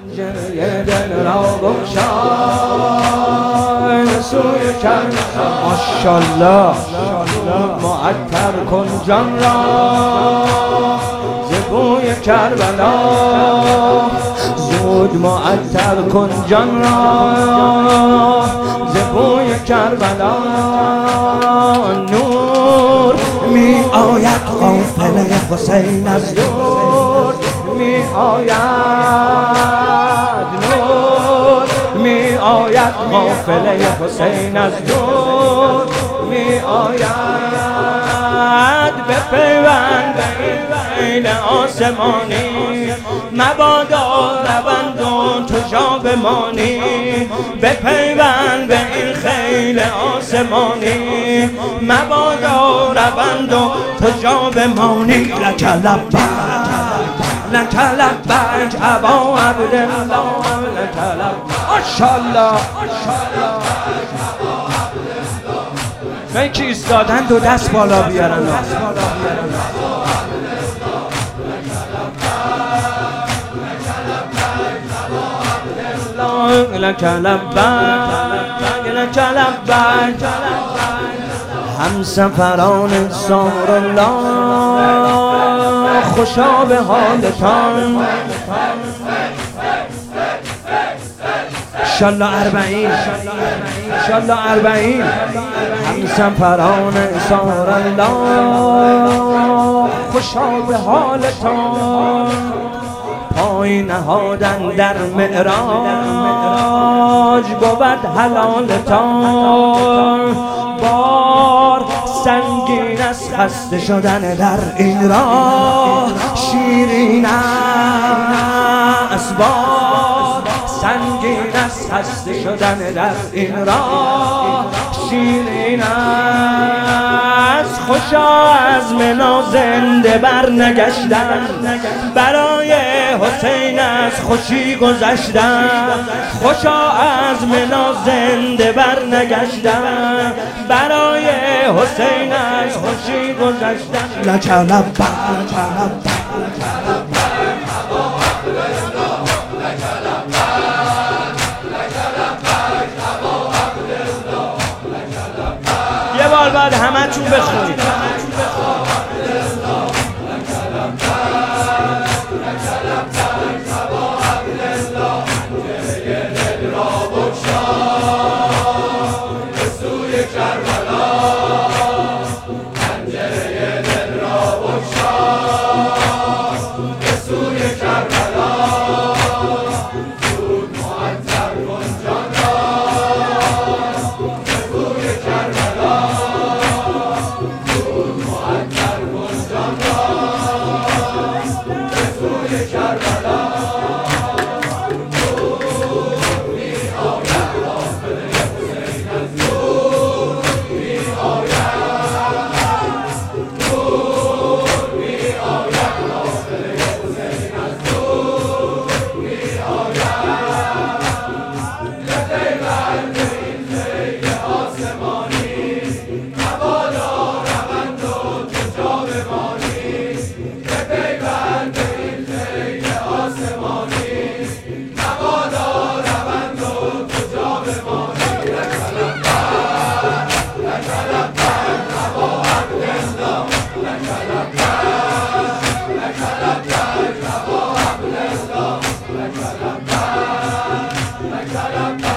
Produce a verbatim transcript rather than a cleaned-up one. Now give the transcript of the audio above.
پنجره دل را بگشای سوی کربلا. ماشاءالله معطر کن جان را ز بوی کربلا، زود معطر کن جان را ز بوی کربلا. نور می آید قافله حسین از دور می آید، نور می آید قافله حسین از دور می آید. به پیوند به این آسمانی مبادا روند و تو جا بمانی. به پیوند به این خیل آسمانی مبادا روند و تو جا بمانی. لک لبیک لک لبیک ابا عبدالله لک لبیک. ماشاءالله به که ایستادن دو دست بالا بیارن. لک لبیک لک لبیک همسفران سار الله خوشا به حالتان. انشالله اربعین انشالله اربعین همسفران سار الله خوشا به حالتان. پای نهادن در معراج بود حلالتان. بار سنگین است خسته شدن در این راه، شیرین است بار سنگین است خسته شدن در این راه، شیرین است. خوشا از منا زنده بر نگشتن، برای حسین از خوشی گذشتن. خوشا از منا زنده بر نگشتن، برای حسین از خوشی گذشتن. لک لبیک یه بار بعد همه چون بخونید. Shut up.